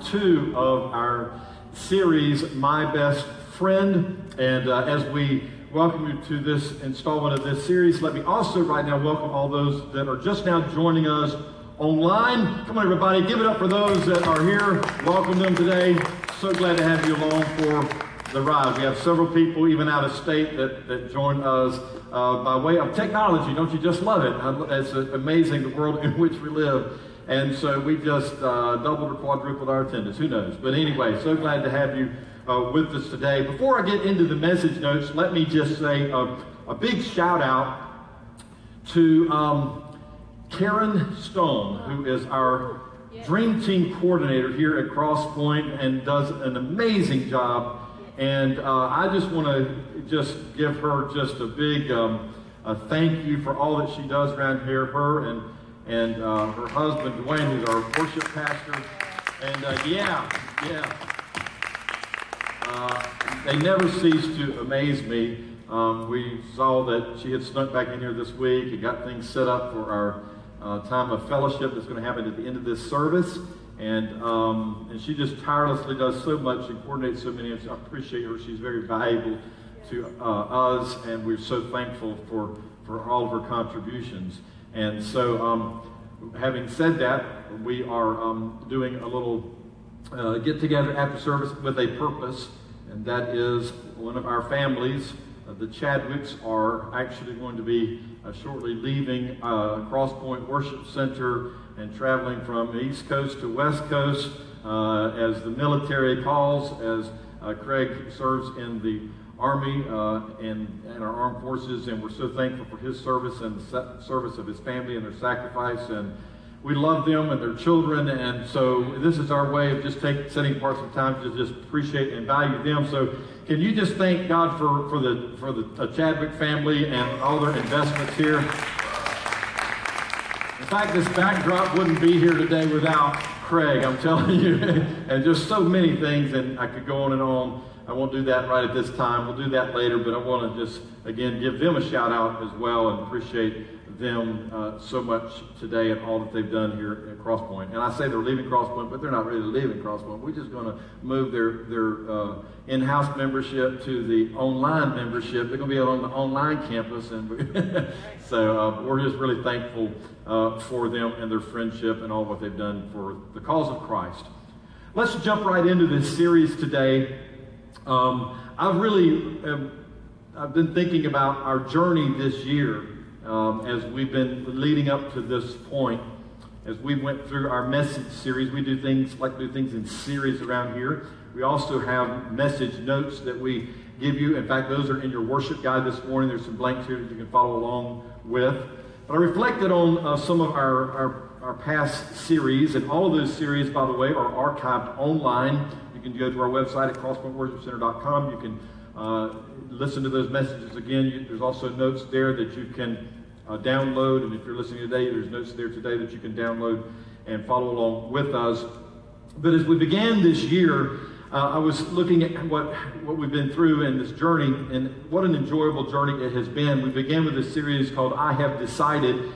2 of our series, My Best Friend. And as we welcome you to this installment of this series, let me also right now welcome all those that are just now joining us online. Come on, everybody, give it up for those that are here. Welcome them today. So glad to have you along for the ride. We have several people, even out of state, that join us by way of technology. Don't you just love it? It's amazing the world in which we live. And so we just doubled or quadrupled our attendance. Who knows? But anyway, so glad to have you with us today. Before I get into the message notes, let me just say a big shout out to Karen Stone, who is our Dream Team coordinator here at Crosspoint and does an amazing job. And I just want to just give her just a big thank you for all that she does around here. Her and her husband, Dwayne, who's our worship pastor. And they never cease to amaze me. We saw that she had snuck back in here this week and got things set up for our time of fellowship that's going to happen at the end of this service. And she just tirelessly does so much and coordinates so many. I appreciate her. She's very valuable to us, and we're so thankful for all of her contributions. And so, having said that, we are doing a little get-together after service with a purpose, and that is one of our families. The Chadwicks are actually going to be shortly leaving Crosspoint Worship Center and traveling from East Coast to West Coast as the military calls, as Craig serves in the Army and our armed forces, and we're so thankful for his service and the service of his family and their sacrifice, and we love them and their children, and so this is our way of just setting apart some time to just appreciate and value them. So can you just thank God for the Chadwick family and all their investments here? In fact, this backdrop wouldn't be here today without Craig, I'm telling you, and just so many things, and I could go on and on. I won't do that right at this time. We'll do that later, but I want to just, again, give them a shout out as well and appreciate them so much today and all that they've done here at Crosspoint. And I say they're leaving Crosspoint, but they're not really leaving Crosspoint. We're just going to move their in-house membership to the online membership. They're going to be on the online campus, and so we're just really thankful for them and their friendship and all what they've done for the cause of Christ. Let's jump right into this series today. I've been thinking about our journey this year as we've been leading up to this point. As we went through our message series, we do things in series around here. We also have message notes that we give you. In fact, those are in your worship guide this morning. There's some blanks here that you can follow along with. But I reflected on some of our past series, and all of those series, by the way, are archived online. You can go to our website at crosspointworshipcenter.com. You can listen to those messages again. There's also notes there that you can download, and if you're listening today, there's notes there today that you can download and follow along with us. But as we began this year, I was looking at what we've been through in this journey, and what an enjoyable journey it has been. We began with a series called I Have Decided,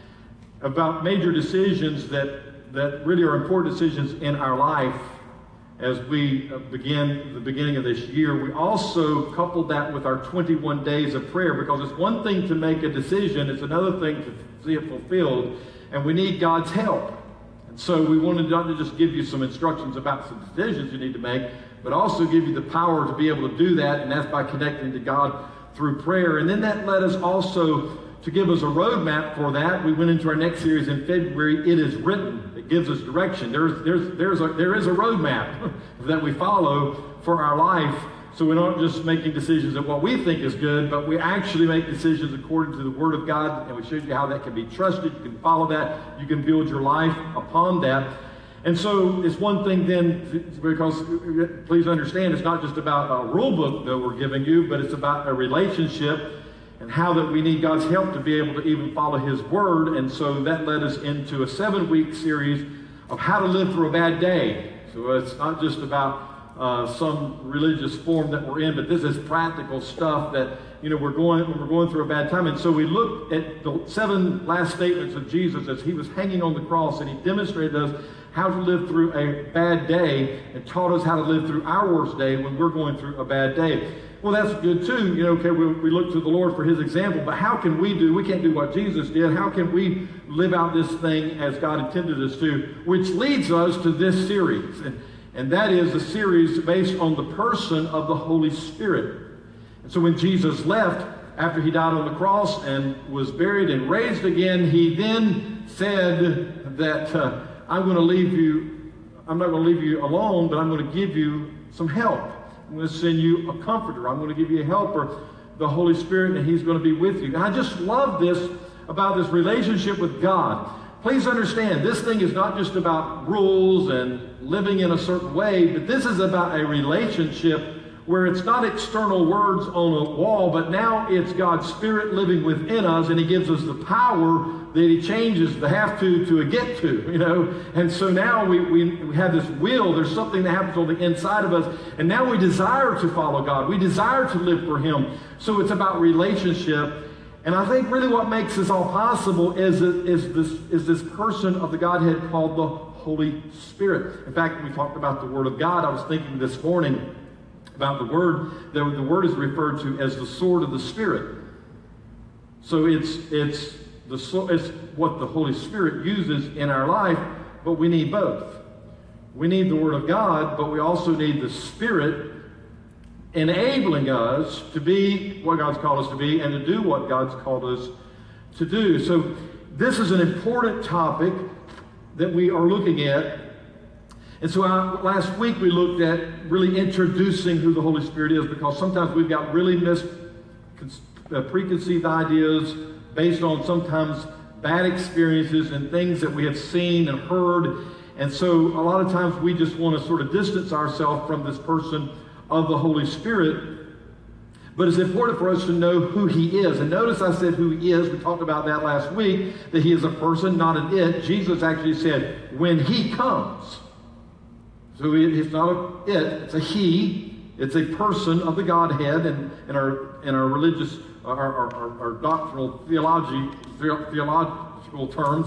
about major decisions that really are important decisions in our life. As we begin the beginning of this year, we also coupled that with our 21 days of prayer, because it's one thing to make a decision, it's another thing to see it fulfilled, and we need God's help. And so we wanted not to just give you some instructions about some decisions you need to make, but also give you the power to be able to do that, and that's by connecting to God through prayer. And then that led us also to give us a roadmap for that. We went into our next series in February, It Is Written. It gives us direction. There is a roadmap that we follow for our life, so we're not just making decisions of what we think is good, but we actually make decisions according to the Word of God, and we showed you how that can be trusted. You can follow that. You can build your life upon that. And so it's one thing then, because please understand, it's not just about a rule book that we're giving you, but it's about a relationship and how that we need God's help to be able to even follow His Word. And so that led us into a 7-week series of how to live through a bad day. So it's not just about some religious form that we're in, but this is practical stuff that, we're going through a bad time. And so we looked at the 7 last statements of Jesus as He was hanging on the cross, and He demonstrated us how to live through a bad day and taught us how to live through our worst day when we're going through a bad day. Well, that's good too. Okay, we look to the Lord for his example, but how can we can't do what Jesus did. How can we live out this thing as God intended us to? Which leads us to this series. And that is a series based on the person of the Holy Spirit. And so when Jesus left, after he died on the cross and was buried and raised again, he then said that I'm not going to leave you alone, but I'm going to give you some help. I'm going to send you a comforter. I'm going to give you a helper, the Holy Spirit, and he's going to be with you. And I just love this about this relationship with God. Please understand, this thing is not just about rules and living in a certain way, but this is about a relationship where it's not external words on a wall, but now it's God's Spirit living within us, and he gives us the power that he changes the have to a get to, And so now we have this will. There's something that happens on the inside of us, and now we desire to follow God. We desire to live for him. So it's about relationship. And I think really what makes this all possible is this person of the Godhead called the Holy Spirit. In fact, we talked about the Word of God. I was thinking this morning about the Word. The Word is referred to as the sword of the Spirit. So it's what the Holy Spirit uses in our life, but we need both. We need the Word of God, but we also need the Spirit enabling us to be what God's called us to be and to do what God's called us to do. So this is an important topic that we are looking at. And so last week we looked at really introducing who the Holy Spirit is, because sometimes we've got really preconceived ideas based on sometimes bad experiences and things that we have seen and heard. And so a lot of times we just want to sort of distance ourselves from this person of the Holy Spirit. But it's important for us to know who he is. And notice I said who he is. We talked about that last week, that he is a person, not an it. Jesus actually said, when he comes. So it's not a it, it's a he. It's a person of the Godhead. And in our religious, our doctrinal theological terms,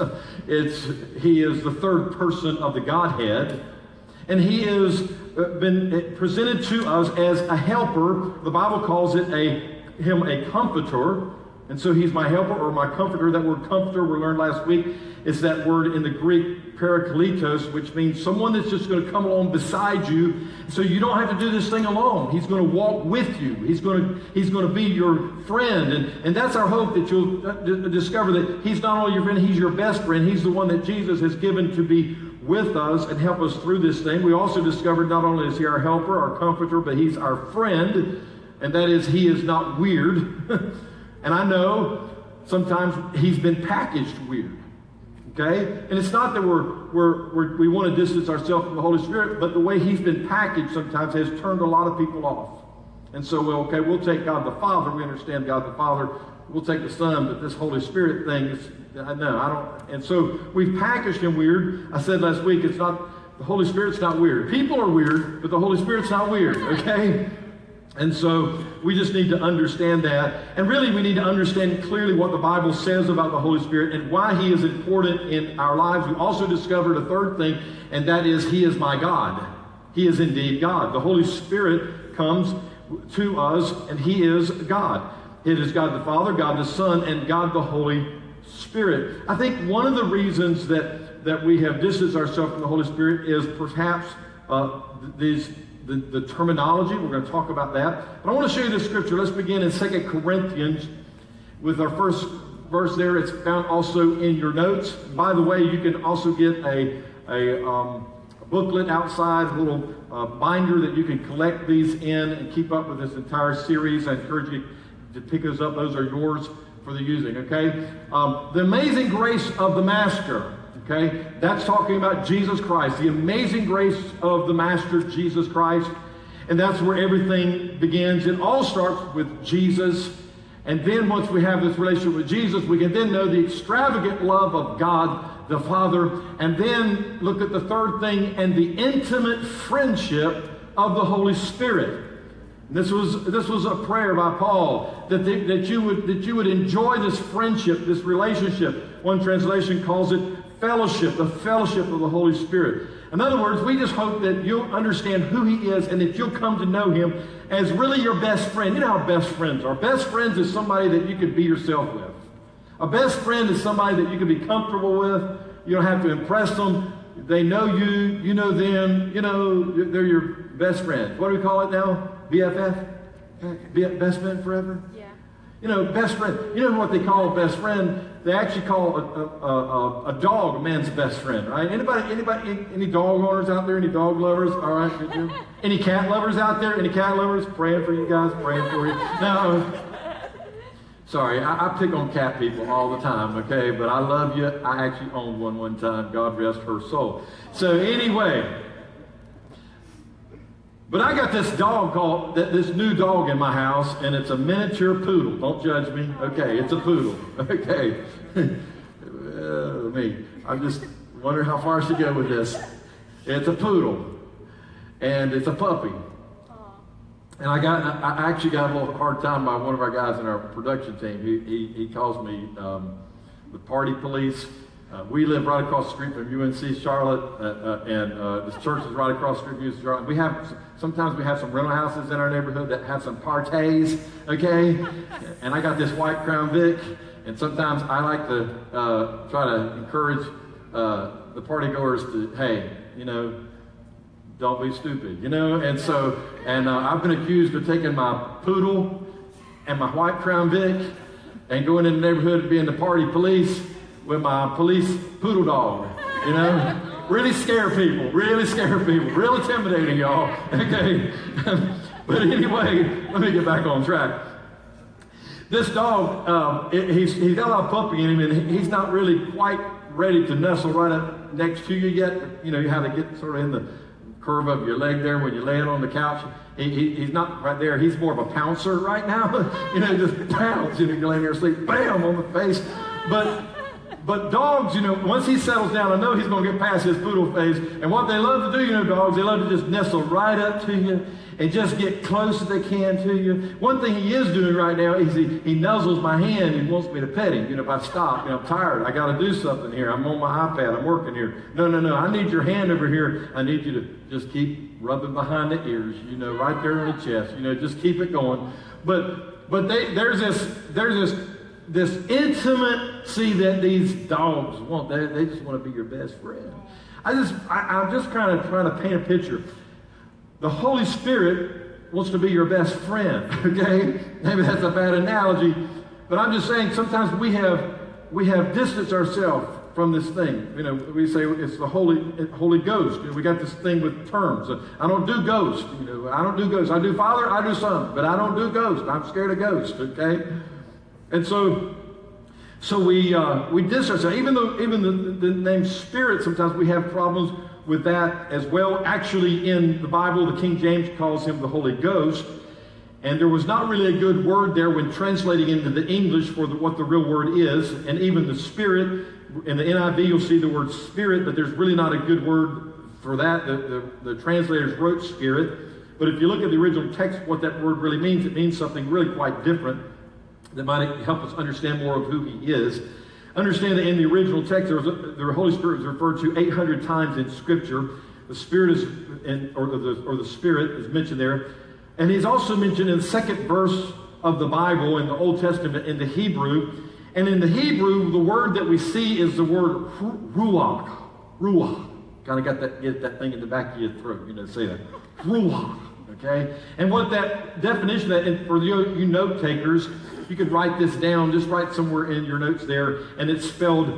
he is the third person of the Godhead. And he has been presented to us as a helper. The Bible calls him a comforter. And so he's my helper or my comforter. That word comforter we learned last week is that word in the Greek parakletos, which means someone that's just going to come along beside you. So you don't have to do this thing alone. He's going to walk with you. He's going to be your friend. And that's our hope, that you'll discover that he's not only your friend, he's your best friend. He's the one that Jesus has given to be with us and help us through this thing. We also discovered not only is he our helper, our comforter, but he's our friend. And that is, he is not weird. And I know sometimes he's been packaged weird. Okay? And it's not that we want to distance ourselves from the Holy Spirit, but the way he's been packaged sometimes has turned a lot of people off. And so, we'll take God the Father. We understand God the Father. We'll take the Son, but this Holy Spirit thing is, I don't. And so we've packaged him weird. I said last week, the Holy Spirit's not weird. People are weird, but the Holy Spirit's not weird, okay? And so we just need to understand that. And really, we need to understand clearly what the Bible says about the Holy Spirit and why he is important in our lives. We also discovered a third thing, and that is, he is my God. He is indeed God. The Holy Spirit comes to us, and he is God. It is God the Father, God the Son, and God the Holy Spirit. I think one of the reasons that we have distanced ourselves from the Holy Spirit is perhaps the terminology. We're going to talk about that. But I want to show you the scripture. Let's begin in 2 Corinthians with our first verse there. It's found also in your notes. By the way, you can also get a booklet outside, a little binder that you can collect these in and keep up with this entire series. I encourage you to pick those up. Those are yours for the using, okay? The amazing grace of the Master. Okay, that's talking about Jesus Christ, the amazing grace of the Master, Jesus Christ. And that's where everything begins. It all starts with Jesus. And then once we have this relationship with Jesus, we can then know the extravagant love of God the Father. And then look at the third thing, and the intimate friendship of the Holy Spirit. This was a prayer by Paul, that you would enjoy this friendship, this relationship. One translation calls it fellowship, the fellowship of the Holy Spirit. In other words, we just hope that you'll understand who He is and that you'll come to know Him as really your best friend. You know how best friends are. Best friends is somebody that you could be yourself with. A best friend is somebody that you can be comfortable with. You don't have to impress them. They know you. You know them. You know, they're your best friends. What do we call it now? BFF? Best friend forever? Yeah. You know, best friend. You know what they call a best friend? They actually call a dog a man's best friend, right? Anybody, any dog owners out there? Any dog lovers? All right, good deal. Any cat lovers out there? Any cat lovers? Praying for you guys, praying for you. No, sorry, I pick on cat people all the time, okay? But I love you. I actually owned one time. God rest her soul. So anyway, but I got this dog this new dog in my house, and it's a miniature poodle. Don't judge me. Okay, it's a poodle. Okay. I'm just wondering how far I should go with this. It's a poodle, and it's a puppy. And I actually got a little hard time by one of our guys in our production team. He calls me the party police. We live right across the street from UNC Charlotte, and this church is right across the street from UNC Charlotte. Sometimes we have some rental houses in our neighborhood that have some parties, okay? And I got this white Crown Vic, and sometimes I like to try to encourage the party goers to, hey, you know, don't be stupid, you know? And so, I've been accused of taking my poodle and my white Crown Vic and going in the neighborhood and being the party police with my police poodle dog, you know? Really scare people, real intimidating, y'all, okay? But anyway, let me get back on track. This dog, he's got a lot of puppy in him, and he's not really quite ready to nestle right up next to you yet. You know, you have to get sort of in the curve of your leg there when you lay it on the couch. He's not right there. He's more of a pouncer right now. You know, just pounce, you know, you lay there asleep, bam, on the face. But dogs, you know, once he settles down, I know he's going to get past his poodle phase. And what they love to do, you know, dogs, they love to just nestle right up to you and just get close as they can to you. One thing he is doing right now is he nuzzles my hand and wants me to pet him. You know, if I stop, you know, I'm tired. I got to do something here. I'm on my iPad. I'm working here. No. I need your hand over here. I need you to just keep rubbing behind the ears, you know, right there in the chest. You know, just keep it going. But there's this intimacy that these dogs want. They just want to be your best friend. I'm just kind of trying to paint a picture. The Holy Spirit wants to be your best friend, okay? Maybe that's a bad analogy, but I'm just saying sometimes we have distanced ourselves from this thing. You know, we say it's the Holy Ghost. You know, we got this thing with terms. I don't do ghosts. You know, I don't do ghosts. I do Father, I do Son, but I don't do ghosts. I'm scared of ghosts, okay? And so we distance ourselves. Even the name Spirit, sometimes we have problems with that as well. Actually, in the Bible, the King James calls him the Holy Ghost. And there was not really a good word there when translating into the English for what the real word is. And even the Spirit, in the NIV, you'll see the word Spirit, but there's really not a good word for that. The translators wrote Spirit. But if you look at the original text, what that word really means, it means something really quite different that might help us understand more of who he is. Understand that in the original text, the Holy Spirit is referred to 800 times in Scripture. The Spirit the Spirit is mentioned there. And he's also mentioned in the second verse of the Bible in the Old Testament in the Hebrew. And in the Hebrew, the word that we see is the word ruach. Ruach. Kind of get that thing in the back of your throat, you know, say that. Ruach. Okay? And what that definition of that, and for you note takers, you could write this down, just write somewhere in your notes there, and it's spelled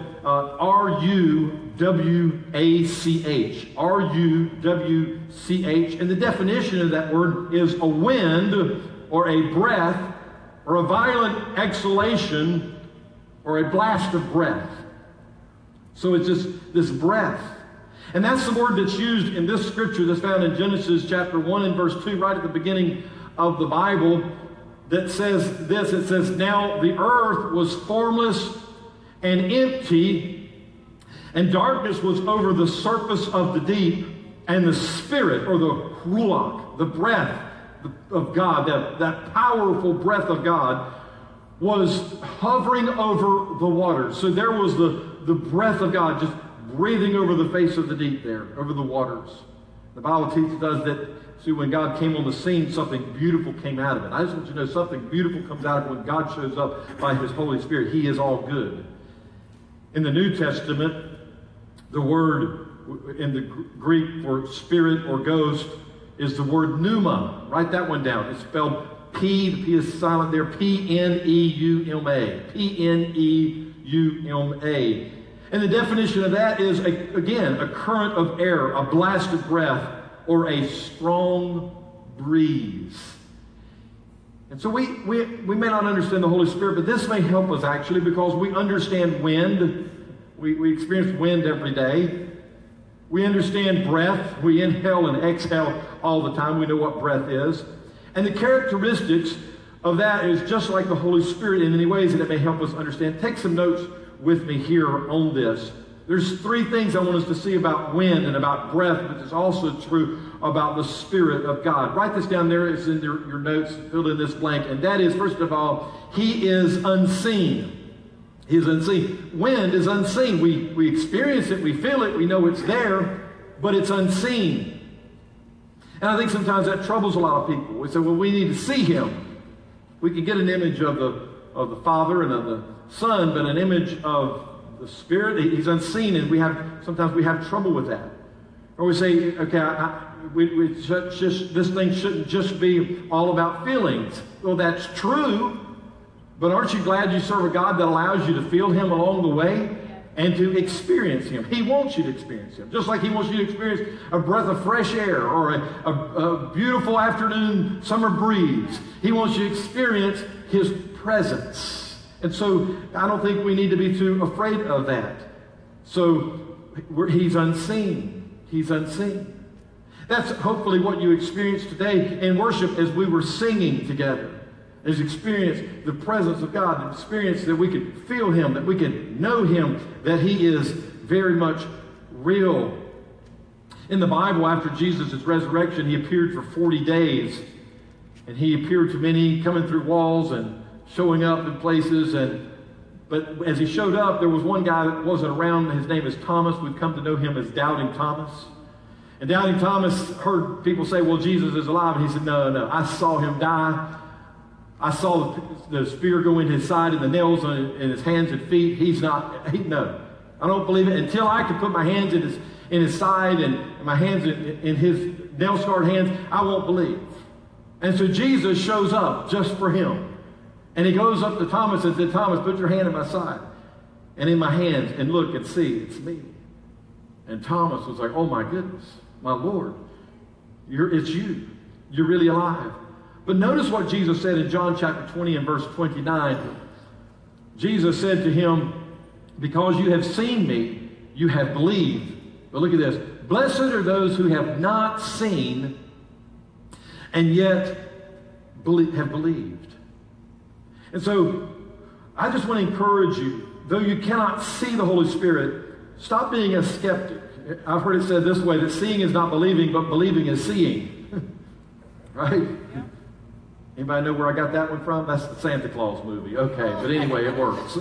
R-U-W-A-C-H. R-U-W-C-H. And the definition of that word is a wind or a breath or a violent exhalation or a blast of breath. So it's just this breath. And that's the word that's used in this scripture that's found in Genesis chapter 1 and verse 2, right at the beginning of the Bible, that says this. It says, "Now the earth was formless and empty, and darkness was over the surface of the deep, and the Spirit," or the ruach, the breath of God, that powerful breath of God, was hovering over the waters. So there was the breath of God just breathing over the face of the deep there, over the waters. The Bible teaches us that, see, when God came on the scene, something beautiful came out of it. I just want you to know something beautiful comes out of it when God shows up by His Holy Spirit. He is all good. In the New Testament, the word in the Greek for spirit or ghost is the word pneuma. Write that one down. It's spelled P, the P is silent there, P-N-E-U-M-A. P-N-E-U-M-A. And the definition of that is, again, a current of air, a blast of breath, or a strong breeze. And so we may not understand the Holy Spirit, but this may help us actually, because we understand wind. We experience wind every day. We understand breath. We inhale and exhale all the time. We know what breath is. And the characteristics of that is just like the Holy Spirit in many ways, and it may help us understand. Take some notes with me here on this. There's three things I want us to see about wind and about breath, but it's also true about the Spirit of God. Write this down there. It's in your notes, filled in this blank. And that is, first of all, He is unseen. He is unseen. Wind is unseen. We experience it, we feel it, we know it's there, but it's unseen. And I think sometimes that troubles a lot of people. We say, well, we need to see Him. We can get an image of the Father and of the Son, but an image of the Spirit, He's unseen, and sometimes we have trouble with that. Or we say, okay, this thing shouldn't just be all about feelings. Well, that's true, but aren't you glad you serve a God that allows you to feel Him along the way and to experience Him? He wants you to experience Him, just like He wants you to experience a breath of fresh air or a beautiful afternoon summer breeze. He wants you to experience His presence. And so I don't think we need to be too afraid of that. So He's unseen. He's unseen. That's hopefully what you experienced today in worship as we were singing together. Is experience the presence of God, and experience that we could feel Him, that we could know Him, that He is very much real. In the Bible, after Jesus' resurrection, He appeared for 40 days. And He appeared to many, coming through walls and showing up in places. But as He showed up, there was one guy that wasn't around. His name is Thomas. We've come to know him as Doubting Thomas. And Doubting Thomas heard people say, well, Jesus is alive. And he said, no, I saw Him die. I saw the spear go in His side and the nails in His hands and feet. No, I don't believe it. Until I could put my hands in his side and my hands in His nail-scarred hands, I won't believe. And so Jesus shows up just for him. And He goes up to Thomas and said, Thomas, put your hand in my side and in my hands and look and see, it's me. And Thomas was like, oh my goodness, my Lord, it's you. You're really alive. But notice what Jesus said in John chapter 20 and verse 29. Jesus said to him, because you have seen me, you have believed. But look at this. Blessed are those who have not seen and yet have believed. And so I just want to encourage you, though you cannot see the Holy Spirit, stop being a skeptic. I've heard it said this way, that seeing is not believing, but believing is seeing. Right? Yeah. Anybody know where I got that one from? That's the Santa Claus movie. Okay, but anyway, it works.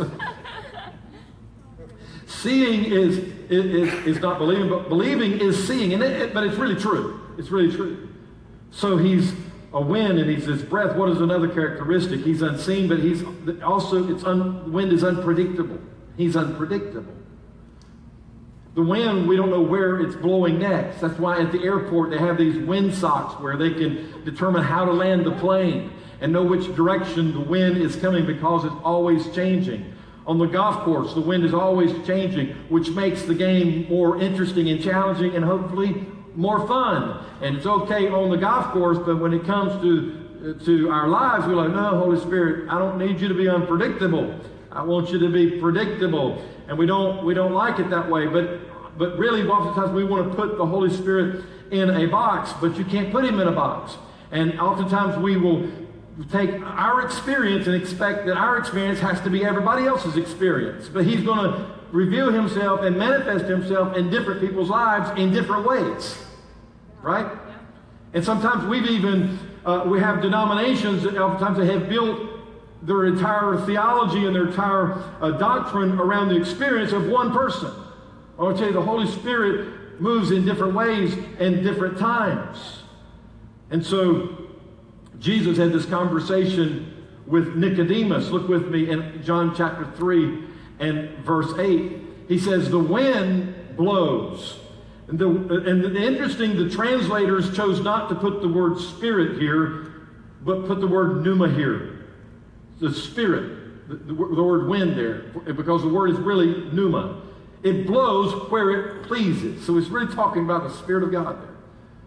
Seeing is not believing, but believing is seeing. But it's really true. It's really true. So He's a wind and He's His breath. What is another characteristic? He's unseen, but He's also, wind is unpredictable. He's unpredictable. The wind, we don't know where it's blowing next. That's why at the airport they have these wind socks where they can determine how to land the plane and know which direction the wind is coming, because it's always changing. On the golf course, the wind is always changing, which makes the game more interesting and challenging and hopefully more fun. And it's okay on the golf course, but when it comes to our lives, we're like, no, Holy Spirit, I don't need you to be unpredictable. I want you to be predictable. And we don't like it that way. But really, oftentimes we want to put the Holy Spirit in a box, but you can't put Him in a box. And oftentimes we will take our experience and expect that our experience has to be everybody else's experience. But He's going to reveal Himself and manifest Himself in different people's lives in different ways. Right? And sometimes we have denominations that oftentimes they have built their entire theology and their entire doctrine around the experience of one person I want to tell you, the Holy Spirit moves in different ways and different times. And so Jesus had this conversation with Nicodemus. Look with me in John chapter 3 and verse 8. He says, the wind blows. And the interesting, the translators chose not to put the word spirit here, but put the word pneuma here. The spirit, the word wind there, because the word is really pneuma. It blows where it pleases. So it's really talking about the Spirit of God there.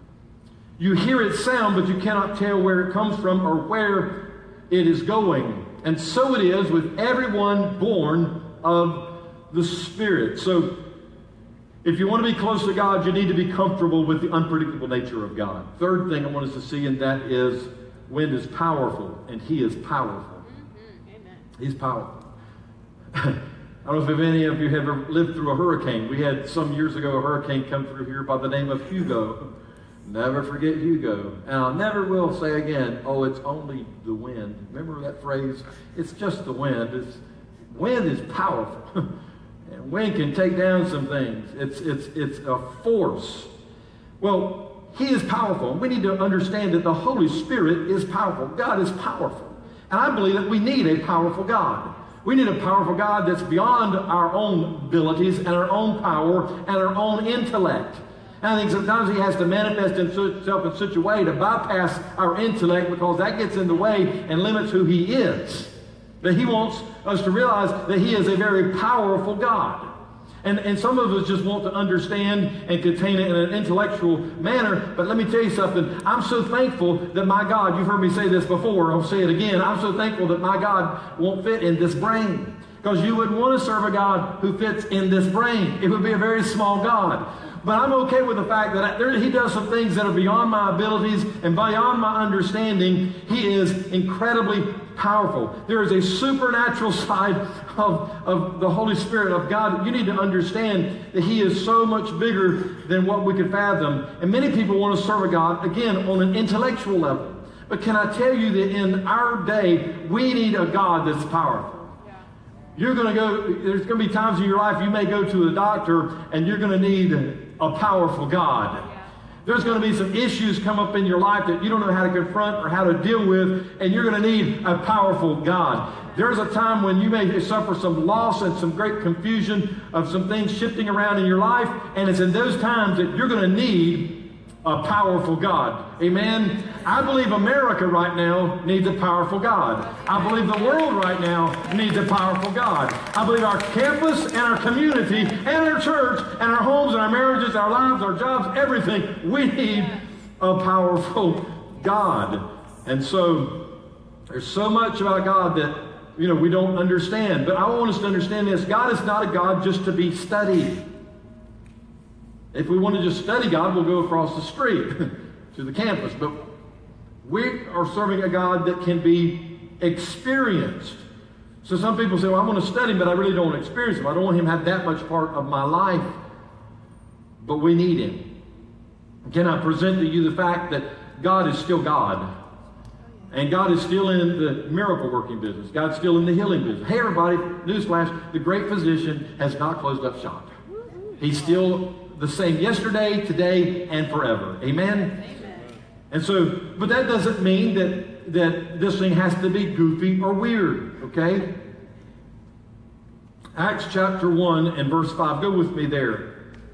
You hear its sound, but you cannot tell where it comes from or where it is going. And so it is with everyone born of the Spirit. So if you want to be close to God, you need to be comfortable with the unpredictable nature of God. Third thing I want us to see, and that is wind is powerful, and He is powerful. Amen. He's powerful. I don't know if any of you have ever lived through a hurricane. We had some years ago a hurricane come through here by the name of Hugo. Never forget Hugo. And I never will say again, oh, it's only the wind. Remember that phrase? It's just the wind. Wind is powerful. And wind can take down some things. It's a force. Well, He is powerful. We need to understand that the Holy Spirit is powerful. God is powerful. And I believe that we need a powerful God. We need a powerful God that's beyond our own abilities and our own power and our own intellect. And I think sometimes He has to manifest Himself in such a way to bypass our intellect, because that gets in the way and limits who He is. But He wants us to realize that He is a very powerful God. And some of us just want to understand and contain it in an intellectual manner. But let me tell you something. I'm so thankful that my God, you've heard me say this before, I'll say it again. I'm so thankful that my God won't fit in this brain. Because you wouldn't want to serve a God who fits in this brain. It would be a very small God. But I'm okay with the fact that He does some things that are beyond my abilities and beyond my understanding. He is incredibly powerful. There is a supernatural side of the Holy Spirit of God. You need to understand that He is so much bigger than what we could fathom. And many people want to serve a God, again, on an intellectual level. But can I tell you that in our day, we need a God that's powerful. You're going to go, there's going to be times in your life you may go to a doctor and you're going to need a powerful God. There's going to be some issues come up in your life that you don't know how to confront or how to deal with, and you're going to need a powerful God. There's a time when you may suffer some loss and some great confusion of some things shifting around in your life, and it's in those times that you're going to need a powerful God. Amen? I believe America right now needs a powerful God. I believe the world right now needs a powerful God. I believe our campus and our community and our church and our homes and our marriages, our lives, our jobs, everything, we need a powerful God. And so there's so much about God that, we don't understand. But I want us to understand this. God is not a God just to be studied. If we want to just study God, we'll go across the street to the campus. But we are serving a God that can be experienced. So some people say, well, I want to study Him, but I really don't want to experience Him. I don't want Him to have that much part of my life. But we need Him. Can I present to you the fact that God is still God? And God is still in the miracle working business. God's still in the healing business. Hey everybody, newsflash, the great physician has not closed up shop. He's still the same yesterday, today, and forever. Amen? Amen. And so, but that doesn't mean that this thing has to be goofy or weird, okay? Acts chapter 1 and verse 5. Go with me there.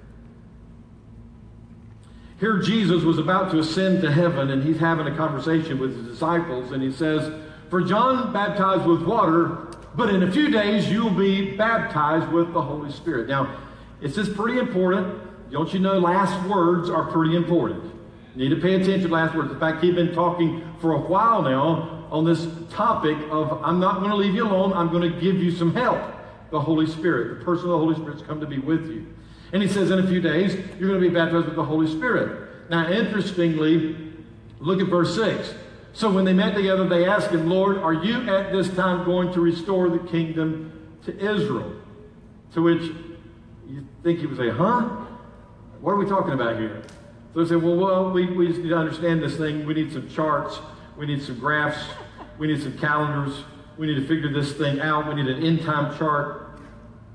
Here Jesus was about to ascend to heaven, and He's having a conversation with His disciples, and He says, for John baptized with water, but in a few days you'll be baptized with the Holy Spirit. Now, this is pretty important. Don't you know last words are pretty important? You need to pay attention to last words. In fact, he's been talking for a while now on this topic of, I'm not going to leave you alone. I'm going to give you some help. The Holy Spirit, the person of the Holy Spirit's come to be with you. And he says in a few days, you're going to be baptized with the Holy Spirit. Now, interestingly, look at verse 6. So when they met together, they asked Him, Lord, are you at this time going to restore the kingdom to Israel? To which you think He would say, huh? What are we talking about here? So they said, well, we just need to understand this thing. We need some charts. We need some graphs. We need some calendars. We need to figure this thing out. We need an end time chart.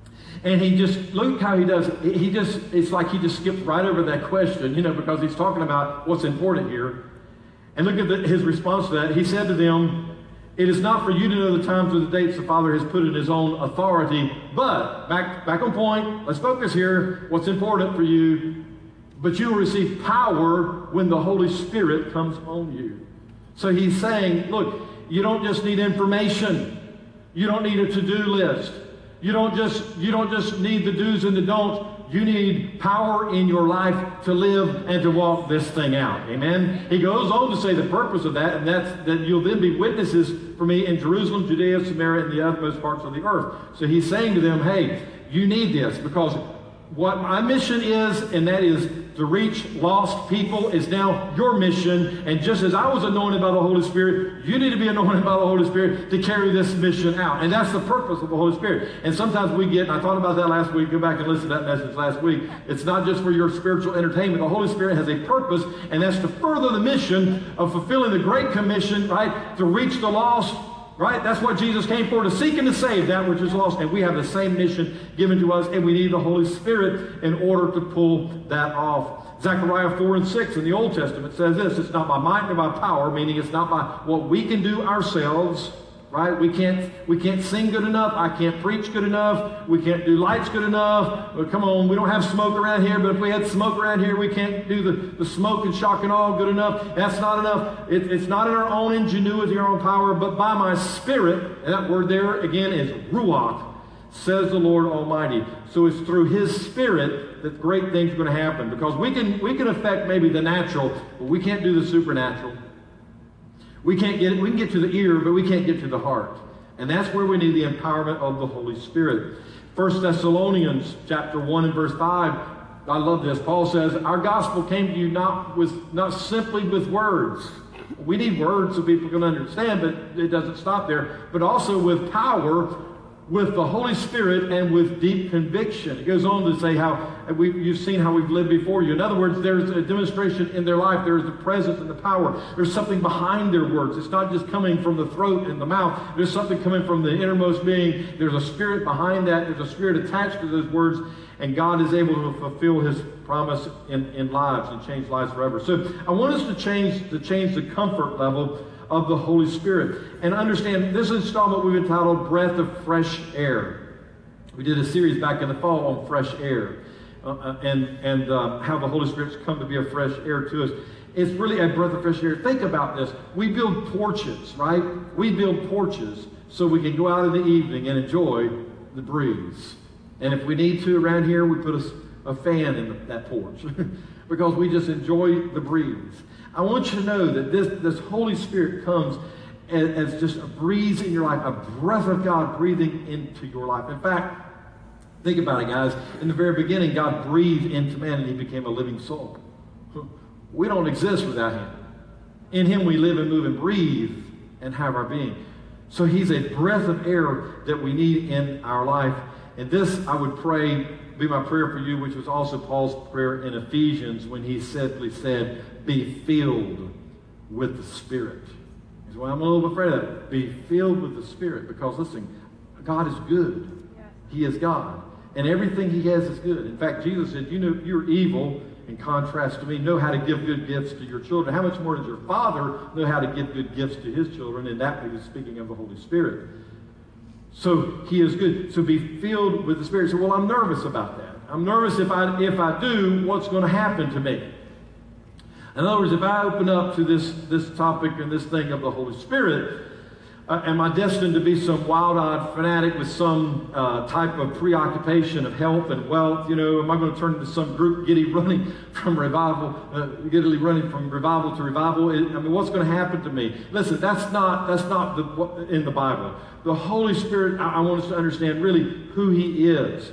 And he just, look how he does it. It's like he just skips right over that question, because he's talking about what's important here. And look at his response to that. He said to them, it is not for you to know the times or the dates the Father has put in his own authority, but, back on point, let's focus here, what's important for you, but you will receive power when the Holy Spirit comes on you. So he's saying, look, you don't just need information. You don't need a to-do list. You don't just need the do's and the don'ts. You need power in your life to live and to walk this thing out. Amen? He goes on to say the purpose of that, and that's that you'll then be witnesses for me in Jerusalem, Judea, Samaria, and the utmost parts of the earth. So he's saying to them, hey, you need this, because what my mission is, and that is to reach lost people, is now your mission. And just as I was anointed by the Holy Spirit, you need to be anointed by the Holy Spirit to carry this mission out. And that's the purpose of the Holy Spirit. And sometimes we get, and I thought about that last week, go back and listen to that message last week, it's not just for your spiritual entertainment. The Holy Spirit has a purpose, and that's to further the mission of fulfilling the Great Commission, right? To reach the lost. Right? That's what Jesus came for, to seek and to save that which is lost. And we have the same mission given to us, and we need the Holy Spirit in order to pull that off. Zechariah 4 and 6 in the Old Testament says this, it's not by might nor by power, meaning it's not by what we can do ourselves. Right? We can't sing good enough. I can't preach good enough. We can't do lights good enough. But come on, we don't have smoke around here, but if we had smoke around here, we can't do the smoke and shock and awe good enough. That's not enough. It's not in our own ingenuity, our own power, but by my Spirit, and that word there again is ruach, says the Lord Almighty. So it's through His Spirit that great things are going to happen, because we can affect maybe the natural, but we can't do the supernatural. We can get to the ear, but we can't get to the heart. And that's where we need the empowerment of the Holy Spirit. 1 Thessalonians chapter 1 and verse 5, I love this. Paul says, our gospel came to you not simply with words. We need words so people can understand, but it doesn't stop there. But also with power, with the Holy Spirit, and with deep conviction. It goes on to say how you've seen how we've lived before you. In other words, there's a demonstration in their life. There's the presence and the power. There's something behind their words. It's not just coming from the throat and the mouth. There's something coming from the innermost being. There's a spirit behind that. There's a spirit attached to those words. And God is able to fulfill His promise in lives and change lives forever. So I want us to change the comfort level of the Holy Spirit. And understand, this installment we've entitled Breath of Fresh Air. We did a series back in the fall on fresh air. And how the Holy Spirit's come to be a fresh air to us. It's really a breath of fresh air. Think about this. We build porches, right? We build porches so we can go out in the evening and enjoy the breeze. And if we need to around here, we put a fan in that porch because we just enjoy the breeze. I want you to know that this Holy Spirit comes as just a breeze in your life, a breath of God breathing into your life. In fact, think about it, guys. In the very beginning, God breathed into man and he became a living soul. We don't exist without Him. In Him we live and move and breathe and have our being. So He's a breath of air that we need in our life. And this, I would pray, be my prayer for you, which was also Paul's prayer in Ephesians when he simply said, be filled with the Spirit. That's why I'm a little afraid of that. Be filled with the Spirit. Because listen, God is good. Yes. He is God. And everything He has is good. In fact, Jesus said, you know, you're evil in contrast to me. Know how to give good gifts to your children. How much more does your Father know how to give good gifts to His children? And that He was speaking of the Holy Spirit. So He is good. So be filled with the Spirit. So, well, I'm nervous about that. I'm nervous if I do, what's going to happen to me? In other words, if I open up to this topic and this thing of the Holy Spirit, am I destined to be some wild-eyed fanatic with some type of preoccupation of health and wealth? You know, am I going to turn into some group giddily running from revival to revival? I mean, what's going to happen to me? Listen, that's not in the Bible. The Holy Spirit, I want us to understand really who He is.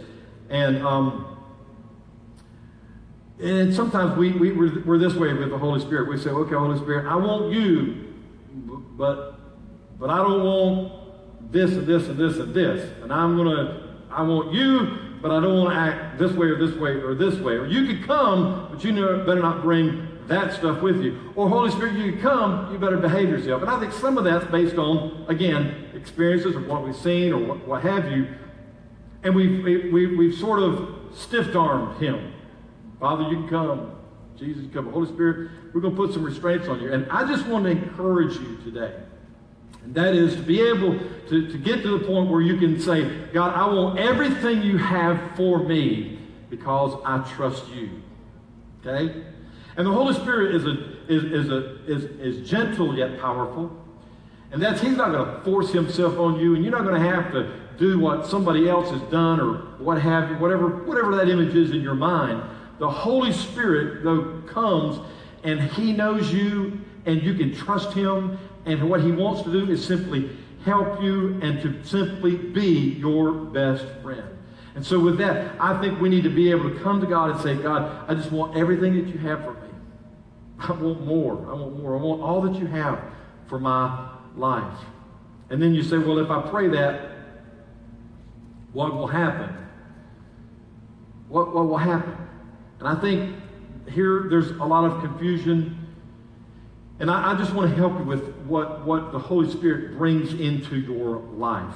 And sometimes we're this way with the Holy Spirit. We say, okay, Holy Spirit, I want You, but I don't want this and this and this and this. And I want You, but I don't want to act this way or this way or this way. Or you could come, but you better not bring that stuff with you. Or Holy Spirit, you could come, you better behave yourself. And I think some of that's based on, again, experiences or what we've seen or what have you. And we've sort of stiff-armed him. Father, you can come. Jesus, you can come. Holy Spirit, we're going to put some restraints on you. And I just want to encourage you today. And that is to be able to get to the point where you can say, God, I want everything you have for me because I trust you. Okay? And the Holy Spirit is gentle yet powerful. And that's, he's not going to force himself on you, and you're not going to have to do what somebody else has done or what have you, whatever that image is in your mind. The Holy Spirit, though, comes and he knows you and you can trust him, and what he wants to do is simply help you and to simply be your best friend. And so with that, I think we need to be able to come to God and say, God, I just want everything that you have for me. I want more. I want more. I want all that you have for my life. And then you say, well, if I pray that, what will happen? What will happen? And I think here there's a lot of confusion. And I just want to help you with what the Holy Spirit brings into your life.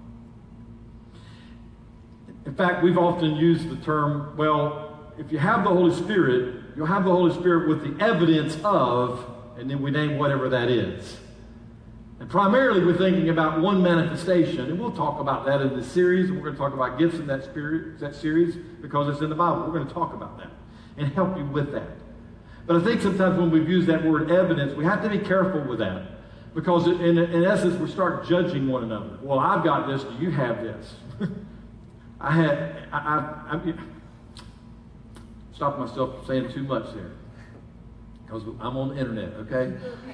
In fact, we've often used the term, well, if you have the Holy Spirit, you'll have the Holy Spirit with the evidence of, and then we name whatever that is. And primarily we're thinking about one manifestation, and we'll talk about that in this series. We're going to talk about gifts in that series because it's in the Bible. We're going to talk about that and help you with that. But I think sometimes when we've used that word evidence, we have to be careful with that because in essence we start judging one another. Well, I've got this. Do you have this? I stopped myself saying too much there because I'm on the internet, okay?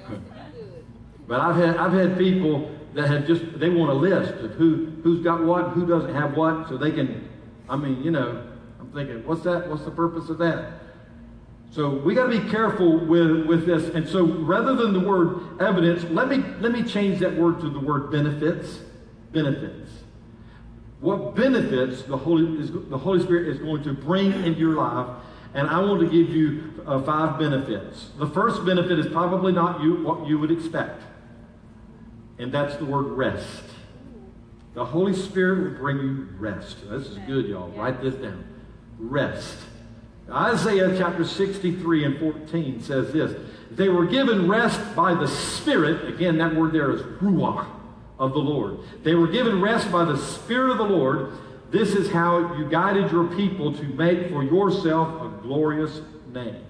But I've had people that have they want a list of who's got what, who doesn't have what, so they can, I'm thinking, what's that? What's the purpose of that? So we got to be careful with this. And so rather than the word evidence, let me change that word to the word benefits. Benefits. What benefits the Holy Spirit is going to bring into your life. And I want to give you 5 benefits. The first benefit is probably not what you would expect. And that's the word rest. The Holy Spirit will bring you rest. This is good, y'all. Write this down. Rest. Isaiah chapter 63 and 14 says this. They were given rest by the Spirit. Again, that word there is ruach of the Lord. They were given rest by the Spirit of the Lord. This is how you guided your people to make for yourself a glorious name.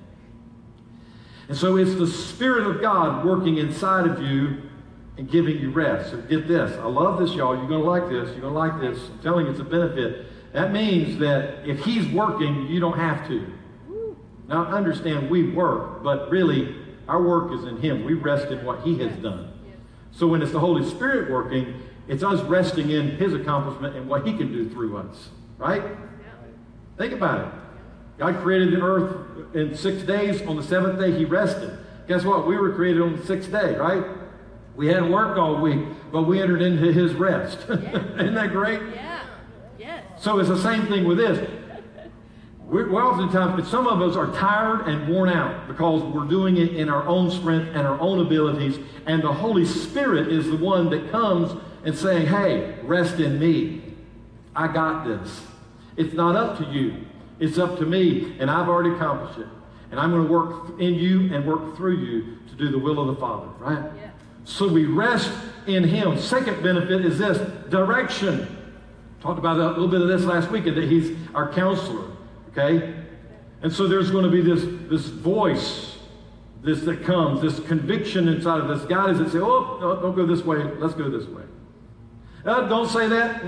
And so it's the Spirit of God working inside of you and giving you rest. So get this. I love this, y'all. You're going to like this. You're going to like this. I'm telling you, it's a benefit. That means that if he's working, you don't have to. Now, understand we work, but really our work is in him. We rest in what he has done. So when it's the Holy Spirit working, it's us resting in his accomplishment and what he can do through us. Right? Think about it. God created the earth in 6 days. On the 7th day, he rested. Guess what? We were created on the 6th day, right? We hadn't worked all week, but we entered into his rest. Isn't that great? Yeah. Yes. So it's the same thing with this. We're oftentimes, some of us are tired and worn out because we're doing it in our own strength and our own abilities. And the Holy Spirit is the one that comes and saying, hey, rest in me. I got this. It's not up to you. It's up to me. And I've already accomplished it. And I'm going to work in you and work through you to do the will of the Father. Right? Yeah. So we rest in him. Second benefit is this, direction. Talked about a little bit of this last week, that he's our counselor. Okay? And so there's going to be this voice, that comes, this conviction inside of us. God is that say, oh, no, don't go this way. Let's go this way. Don't say that.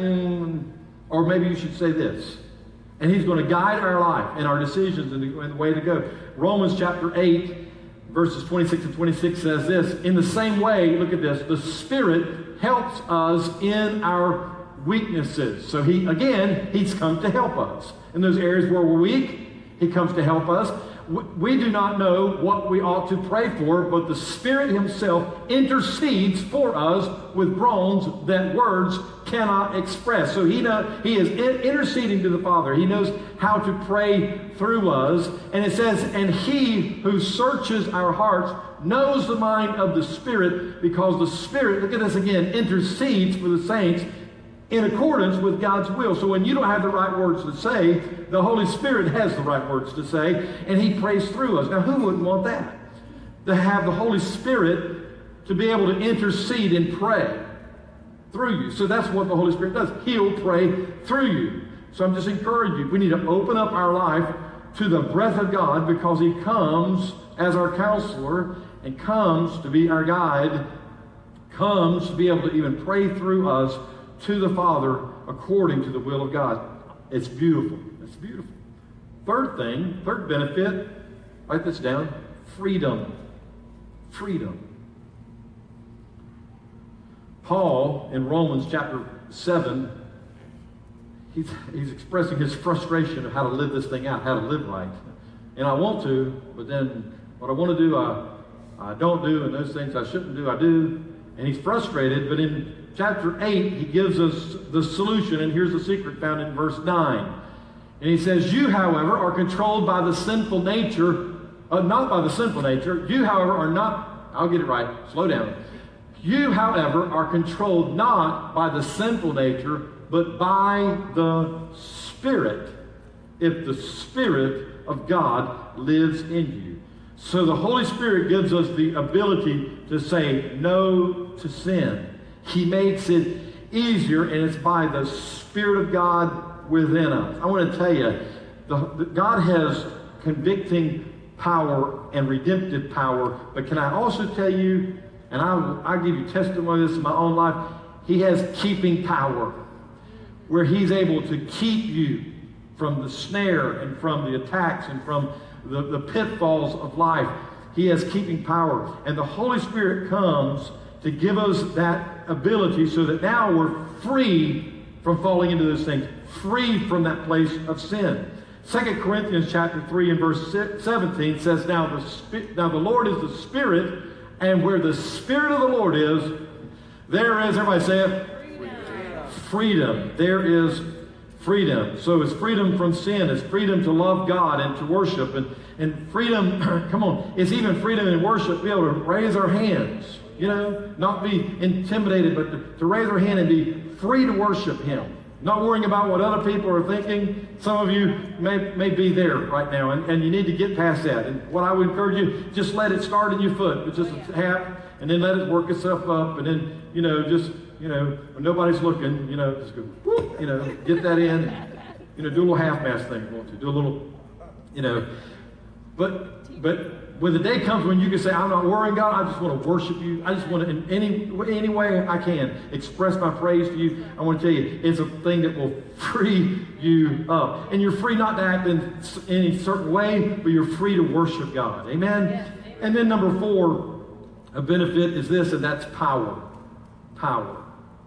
Or maybe you should say this. And he's going to guide our life and our decisions and the way to go. Romans chapter 8, verses 26 and 26 says this. In the same way, look at this, the Spirit helps us in our weaknesses. So he's come to help us. In those areas where we're weak, he comes to help us. We do not know what we ought to pray for, but the Spirit himself intercedes for us with groans that words cannot express. So he is interceding to the Father. He knows how to pray through us. And it says, and he who searches our hearts knows the mind of the Spirit, because the Spirit, look at this again, intercedes for the saints in accordance with God's will. So when you don't have the right words to say, the Holy Spirit has the right words to say, and He prays through us. Now, who wouldn't want that? To have the Holy Spirit to be able to intercede and pray through you. So that's what the Holy Spirit does. He'll pray through you. So I'm just encouraging you. We need to open up our life to the breath of God, because He comes as our counselor and comes to be our guide, comes to be able to even pray through us to the Father according to the will of God. It's beautiful. It's beautiful. Third thing, third benefit, write this down, freedom. Freedom. Paul, in Romans chapter 7, he's expressing his frustration of how to live this thing out, how to live right. And I want to, but then what I want to do, I don't do, and those things I shouldn't do, I do. And he's frustrated, but in chapter 8, he gives us the solution, and here's the secret found in verse 9. And he says, you, however, are controlled by the sinful nature, not by the sinful nature. You, however, are not, I'll get it right, slow down. You, however, are controlled not by the sinful nature, but by the Spirit, if the Spirit of God lives in you. So the Holy Spirit gives us the ability to say no to sin. He makes it easier, and it's by the Spirit of God within us. I want to tell you, God has convicting power and redemptive power, but can I also tell you, and I'll give you testimony of this in my own life, He has keeping power, where He's able to keep you from the snare and from the attacks and from the pitfalls of life. He has keeping power. And the Holy Spirit comes to give us that ability so that now we're free from falling into those things, free from that place of sin. 2 Corinthians chapter 3 and verse 17 says, Now the Lord is the Spirit, and where the Spirit of the Lord is, there is, everybody say it, freedom. There is freedom. So it's freedom from sin. It's freedom to love God and to worship. And freedom, come on, it's even freedom in worship, be able to raise our hands, not be intimidated, but to raise our hand and be free to worship Him. Not worrying about what other people are thinking. Some of you may be there right now, and you need to get past that. And what I would encourage you, just let it start in your foot with just a tap, and then let it work itself up, and then, when nobody's looking, just go, whoop, get that in, do a little half-mast thing, won't you? Do a little, but when the day comes when you can say, I'm not worrying, God, I just want to worship you. I just want to, in any way I can, express my praise to you. I want to tell you, it's a thing that will free you up. And you're free not to act in any certain way, but you're free to worship God. Amen? Yeah. And then number 4, a benefit is this, and that's power. Power.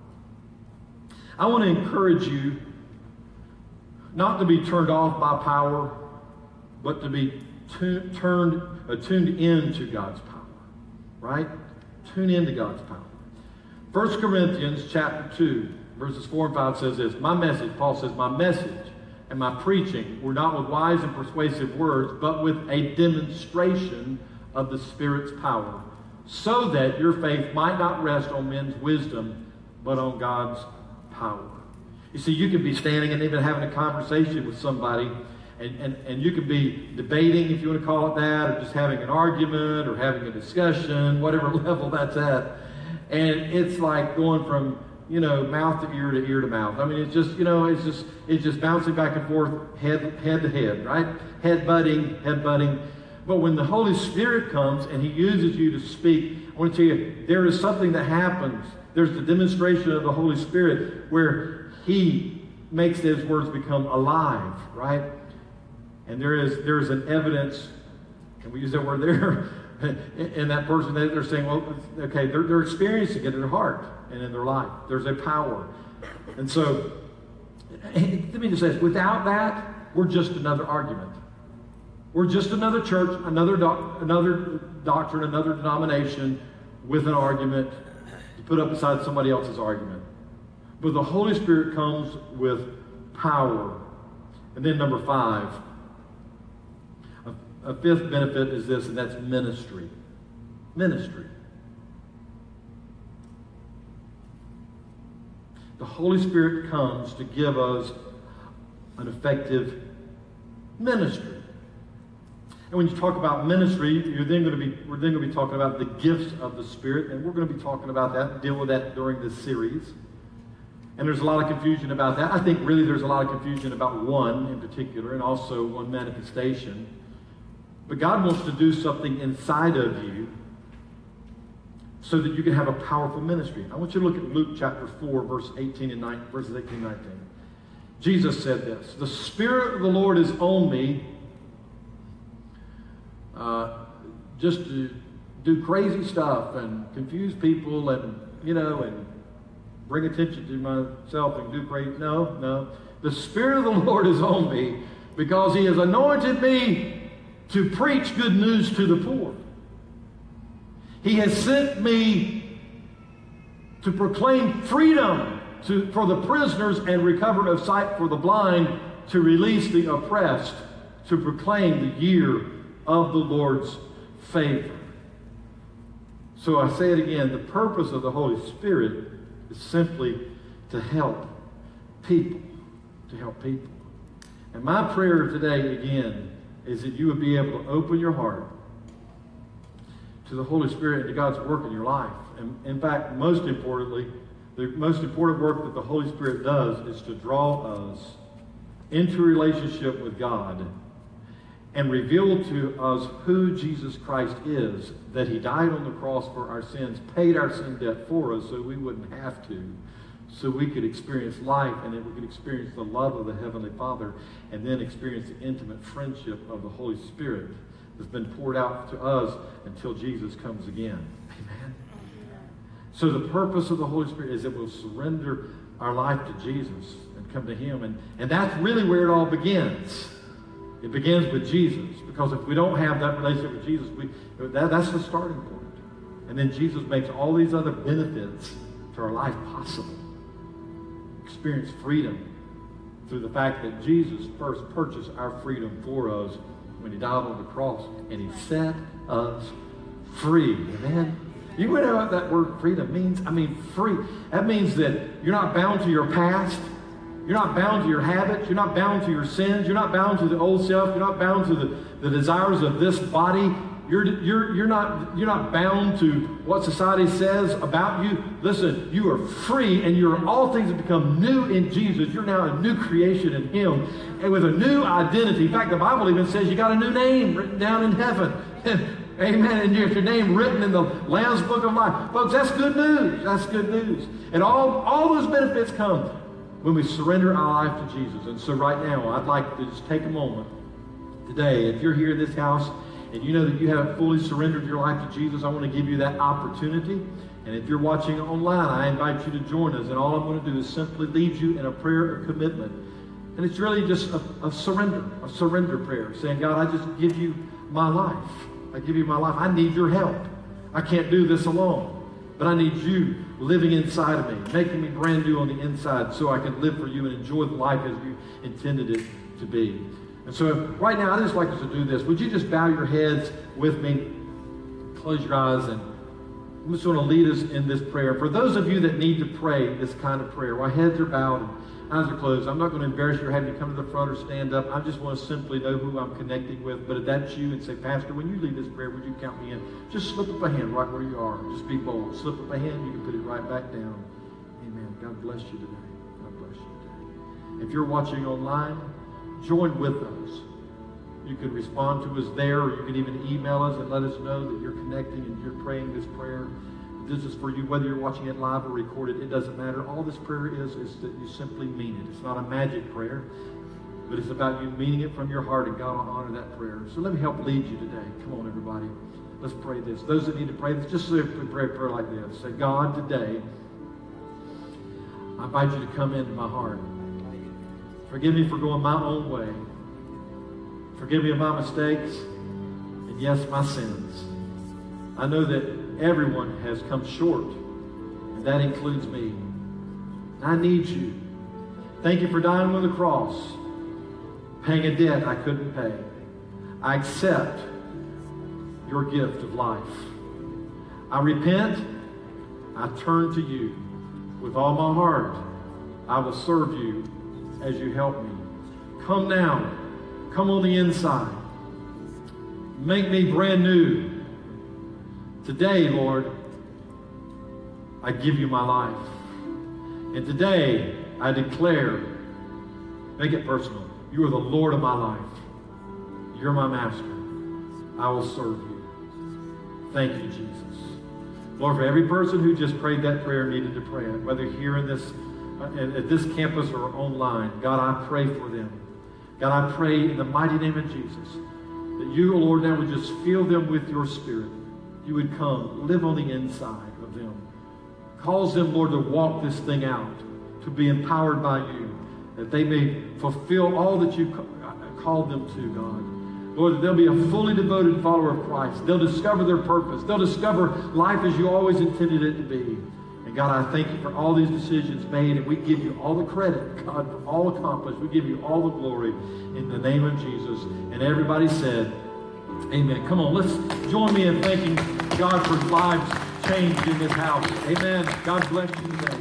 I want to encourage you not to be turned off by power, but to be tuned into God's power, right? Tune into God's power. 1 Corinthians chapter 2, verses 4 and 5 says this, my message, Paul says, my message and my preaching were not with wise and persuasive words, but with a demonstration of the Spirit's power, so that your faith might not rest on men's wisdom, but on God's power. You see, you could be standing and even having a conversation with somebody, and you could be debating, if you want to call it that, or just having an argument or having a discussion, whatever level that's at. And it's like going from, mouth to ear to mouth. I mean, it's just bouncing back and forth, head to head, right? Head butting. But when the Holy Spirit comes and He uses you to speak, I want to tell you, there is something that happens. There's the demonstration of the Holy Spirit where He makes His words become alive, right? And there is an evidence, can we use that word there? In that person, they're saying, well, okay, they're experiencing it in their heart and in their life. There's a power. And so, let me just say this, without that, we're just another argument. We're just another church, another doctrine, another denomination with an argument to put up beside somebody else's argument. But the Holy Spirit comes with power. And then number 5, a 5th benefit is this, and that's ministry. Ministry. The Holy Spirit comes to give us an effective ministry. And when you talk about ministry, we're then going to be talking about the gifts of the Spirit, and we're going to be talking about that, deal with that during this series. And there's a lot of confusion about that. I think really there's a lot of confusion about one in particular, and also one manifestation. But God wants to do something inside of you so that you can have a powerful ministry. I want you to look at Luke chapter 4, verses 18 and 19. Jesus said this, "The Spirit of the Lord is on me just to do crazy stuff and confuse people and bring attention to myself and do crazy." No. The Spirit of the Lord is on me because He has anointed me to preach good news to the poor. He has sent me to proclaim freedom for the prisoners and recovery of sight for the blind, to release the oppressed, to proclaim the year of the Lord's favor. So I say it again, the purpose of the Holy Spirit is simply to help people. And my prayer today, again, is that you would be able to open your heart to the Holy Spirit and to God's work in your life. And in fact, most importantly, the most important work that the Holy Spirit does is to draw us into a relationship with God and reveal to us who Jesus Christ is, that He died on the cross for our sins, paid our sin debt for us so we wouldn't have to, so we could experience life and that we could experience the love of the Heavenly Father and then experience the intimate friendship of the Holy Spirit that's been poured out to us until Jesus comes again. Amen. So the purpose of the Holy Spirit is that we'll surrender our life to Jesus and come to Him. And that's really where it all begins. It begins with Jesus. Because if we don't have that relationship with Jesus, that's the starting point. And then Jesus makes all these other benefits to our life possible. Experience freedom through the fact that Jesus first purchased our freedom for us when He died on the cross, and He set us free. Amen? You know what that word freedom means? I mean, free. That means that you're not bound to your past. You're not bound to your habits. You're not bound to your sins. You're not bound to the old self. You're not bound to the desires of this body. You're not bound to what society says about you. Listen, you are free, and all things have become new in Jesus. You're now a new creation in Him, and with a new identity. In fact, the Bible even says you got a new name written down in heaven. Amen. And you have your name written in the Lamb's Book of Life. Folks, that's good news. That's good news. And all those benefits come when we surrender our life to Jesus. And so right now, I'd like to just take a moment today. If you're here in this house and you know that you haven't fully surrendered your life to Jesus, I want to give you that opportunity. And if you're watching online, I invite you to join us. And all I'm going to do is simply lead you in a prayer of commitment. And it's really just a surrender prayer, saying, God, I just give you my life. I give you my life. I need your help. I can't do this alone. But I need you living inside of me, making me brand new on the inside so I can live for you and enjoy the life as you intended it to be. And so right now, I'd just like us to do this. Would you just bow your heads with me? Close your eyes, and I'm just going to lead us in this prayer. For those of you that need to pray this kind of prayer, while heads are bowed and eyes are closed, I'm not going to embarrass you or have you come to the front or stand up. I just want to simply know who I'm connecting with. But if that's you and say, Pastor, when you lead this prayer, would you count me in? Just slip up a hand right where you are. Just be bold. Slip up a hand. You can put it right back down. Amen. God bless you today. God bless you today. If you're watching online, join with us. You can respond to us there, or you can even email us and let us know that you're connecting and you're praying this prayer. This is for you, whether you're watching it live or recorded. It doesn't matter. All this prayer is that you simply mean it. It's not a magic prayer, but it's about you meaning it from your heart, and God will honor that prayer. So let me help lead you today. Come on, everybody. Let's pray this. Those that need to pray this, just simply pray a prayer like this. Say, God, today, I invite you to come into my heart. Forgive me for going my own way. Forgive me of my mistakes, and yes, my sins. I know that everyone has come short, and that includes me. I need you. Thank you for dying on the cross, paying a debt I couldn't pay. I accept your gift of life. I repent. I turn to you with all my heart, I will serve you as you help me. Come now. Come on the inside. Make me brand new. Today, Lord, I give you my life. And today, I declare, make it personal, you are the Lord of my life. You're my master. I will serve you. Thank you, Jesus. Lord, for every person who just prayed that prayer, needed to pray it, whether here in this, at this campus or online, God, I pray for them. God, I pray in the mighty name of Jesus that you, Lord, now would just fill them with your Spirit. You would come, live on the inside of them. Cause them, Lord, to walk this thing out, to be empowered by you, that they may fulfill all that you called them to, God. Lord, that they'll be a fully devoted follower of Christ. They'll discover their purpose. They'll discover life as you always intended it to be. And God, I thank you for all these decisions made, and we give you all the credit, God, for all accomplished. We give you all the glory in the name of Jesus. And everybody said, amen. Come on, let's join me in thanking God for lives changed in this house. Amen. God bless you today.